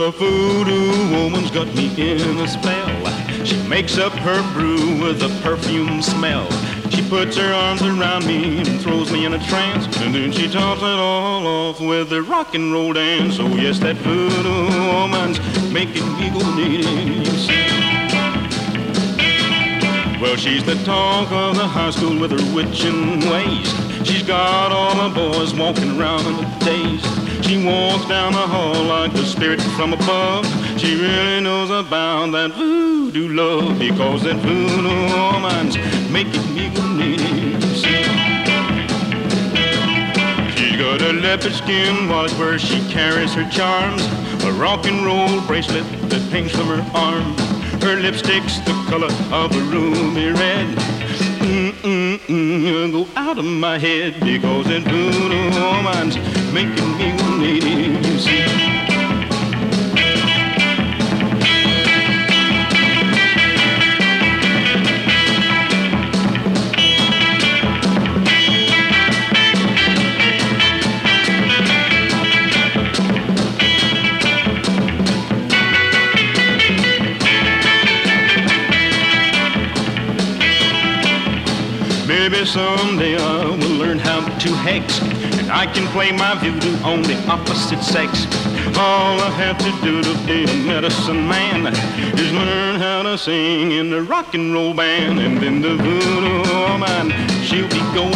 The voodoo woman's got me in a spell. She makes up her brew with a perfume smell. She puts her arms around me and throws me in a trance, and then she tops it all off with a rock and roll dance. Oh yes, that voodoo woman's making me go nitty, you see. Well, she's the talk of the high school with her witching ways. She's got all the boys walking around in a daze. She walks down the hall like a spirit from above. She really knows about that voodoo love, because that voodoo woman's making me go nitty. She's got a leopard skin watch where she carries her charms, a rock and roll bracelet that hangs from her arm. Her lipstick's the color of a ruby red. Go out of my head, because that voodoo woman's making me go nitty, you see. Maybe someday I will learn how to hex, and I can play my voodoo on the opposite sex. All I have to do to be a medicine man is learn how to sing in the rock and roll band, and then the voodoo woman, she'll be going